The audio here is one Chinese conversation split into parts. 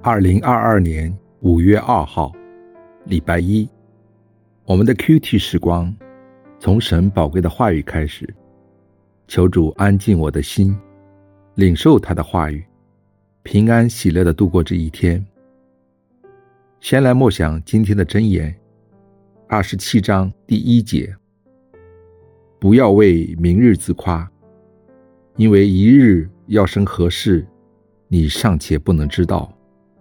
2022年5月2号，礼拜一。我们的 QT 时光从神宝贵的话语开始，求主安静我的心，领受他的话语，平安喜乐地度过这一天。先来默想今天的箴言27章第1节，不要为明日自夸，因为一日要生何事，你尚且不能知道。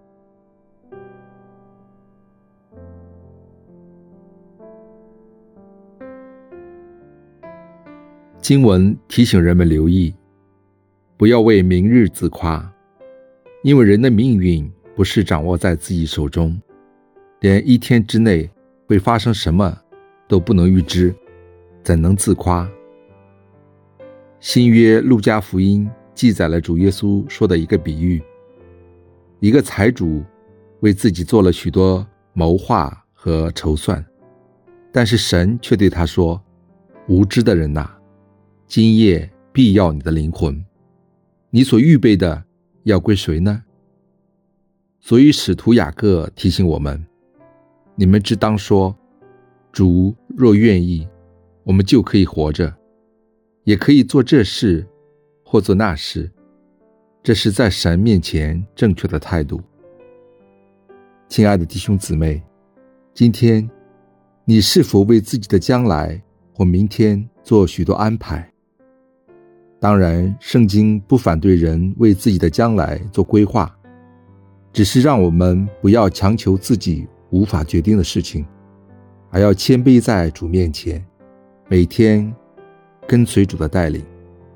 经文提醒人们留意，不要为明日自夸，因为人的命运不是掌握在自己手中，连一天之内会发生什么都不能预知，怎能自夸？新约路加福音记载了主耶稣说的一个比喻，一个财主为自己做了许多谋划和筹算，但是神却对他说，无知的人哪，今夜必要你的灵魂，你所预备的要归谁呢？所以使徒雅各提醒我们，你们只当说，主若愿意，我们就可以活着，也可以做这事或做那事，这是在神面前正确的态度。亲爱的弟兄姊妹，今天你是否为自己的将来或明天做许多安排？当然，圣经不反对人为自己的将来做规划，只是让我们不要强求自己无法决定的事情，还要谦卑在主面前，每天跟随主的带领。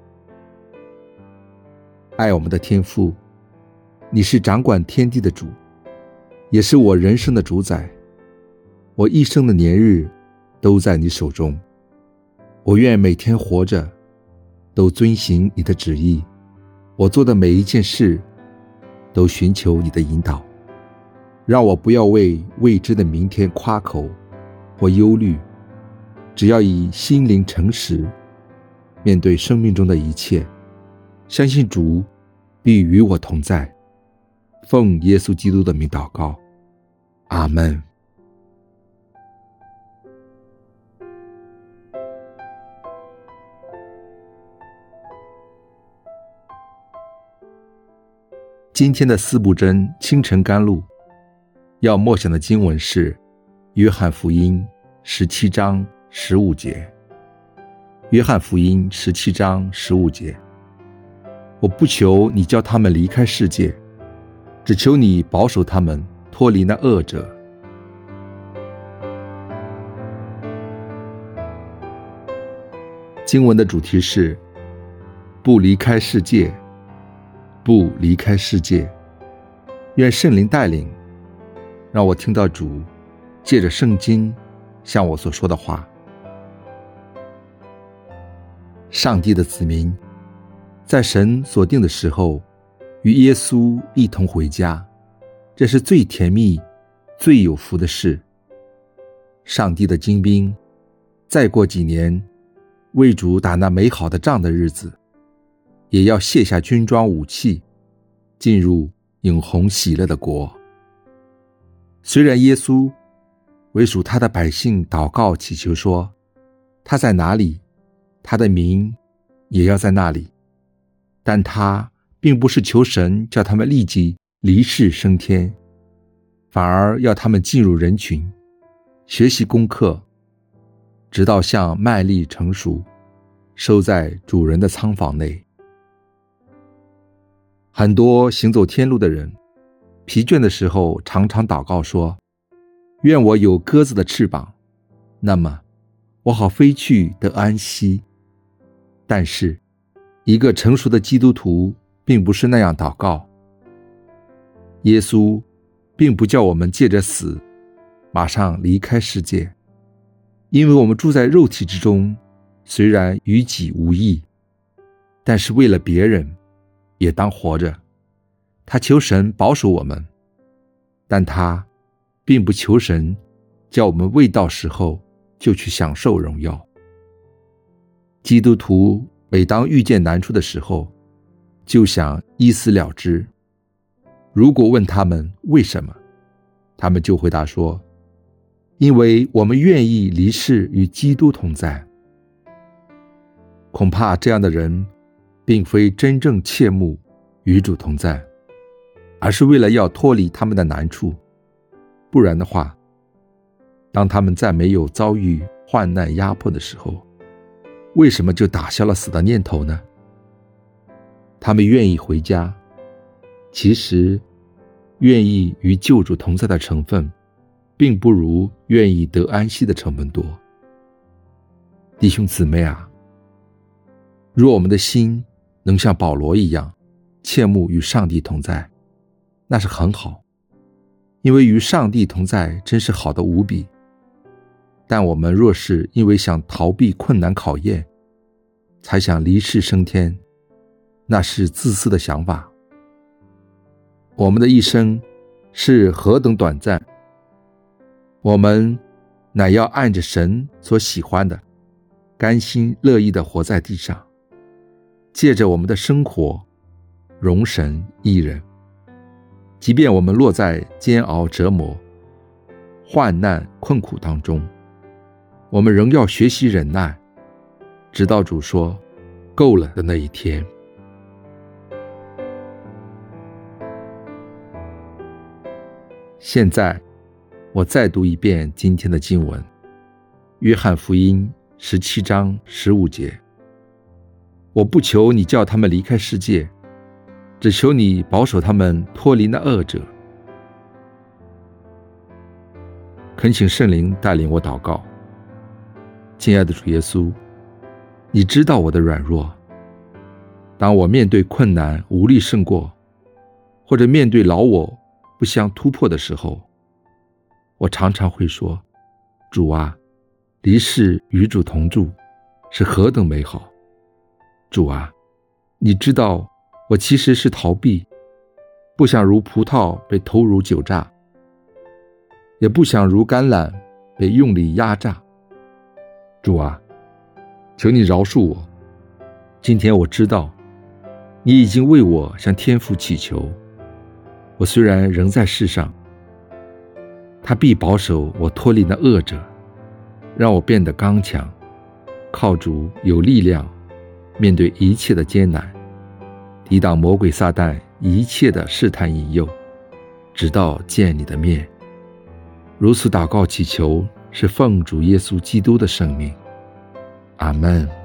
爱我们的天父，你是掌管天地的主，也是我人生的主宰，我一生的年日都在你手中，我愿每天活着都遵行你的旨意，我做的每一件事都寻求你的引导，让我不要为未知的明天夸口或忧虑，只要以心灵诚实面对生命中的一切，相信主必与我同在。奉耶稣基督的名祷告，阿们。今天的四部真清晨甘露要默想的经文是约翰福音17章15节。约翰福音17章15节，我不求你叫他们离开世界，只求你保守他们脱离那恶者。经文的主题是不离开世界，不离开世界。愿圣灵带领，让我听到主借着圣经向我所说的话。上帝的子民在神所定的时候与耶稣一同回家，这是最甜蜜最有福的事。上帝的精兵再过几年为主打那美好的仗的日子，也要卸下军装武器，进入永恒喜乐的国。虽然耶稣为属他的百姓祷告祈求说，他在哪里，他的名也要在那里，但他并不是求神叫他们立即离世升天，反而要他们进入人群，学习功课，直到像麦粒成熟，收在主人的仓房内。很多行走天路的人，疲倦的时候常常祷告说，愿我有鸽子的翅膀，那么我好飞去得安息。但是一个成熟的基督徒并不是那样祷告。耶稣并不叫我们借着死马上离开世界，因为我们住在肉体之中，虽然与己无益，但是为了别人也当活着。他求神保守我们，但他并不求神叫我们未到时候就去享受荣耀。基督徒每当遇见难处的时候，就想一死了之， 如果问他们为什么，他们就回答说，因为我们愿意离世与基督同在。恐怕这样的人并非真正切慕与主同在，而是为了要脱离他们的难处。不然的话，当他们再没有遭遇患难压迫的时候，为什么就打消了死的念头呢？他们愿意回家，其实愿意与救主同在的成分并不如愿意得安息的成分多。弟兄姊妹啊，若我们的心能像保罗一样切慕与上帝同在，那是很好，因为与上帝同在真是好得无比。但我们若是因为想逃避困难考验，才想离世升天，那是自私的想法。我们的一生是何等短暂，我们乃要按着神所喜欢的，甘心乐意地活在地上，借着我们的生活荣神益人。即便我们落在煎熬折磨、患难困苦当中，我们仍要学习忍耐，直到主说够了的那一天。现在我再读一遍今天的经文，约翰福音17章15节。我不求你叫他们离开世界，只求你保守他们脱离那恶者。恳请圣灵带领我祷告。亲爱的主耶稣，你知道我的软弱。当我面对困难无力胜过，或者面对老我不相突破的时候，我常常会说，主啊，离世与主同住是何等美好。主啊，你知道我其实是逃避，不想如葡萄被投入酒榨，也不想如橄榄被用力压榨。主啊，求你饶恕我。今天我知道你已经为我向天父祈求，我虽然仍在世上，他必保守我脱离那恶者，让我变得刚强，靠主有力量，面对一切的艰难，抵挡魔鬼撒旦一切的试探引诱，直到见你的面。如此祷告祈求，是奉主耶稣基督的圣名。阿们。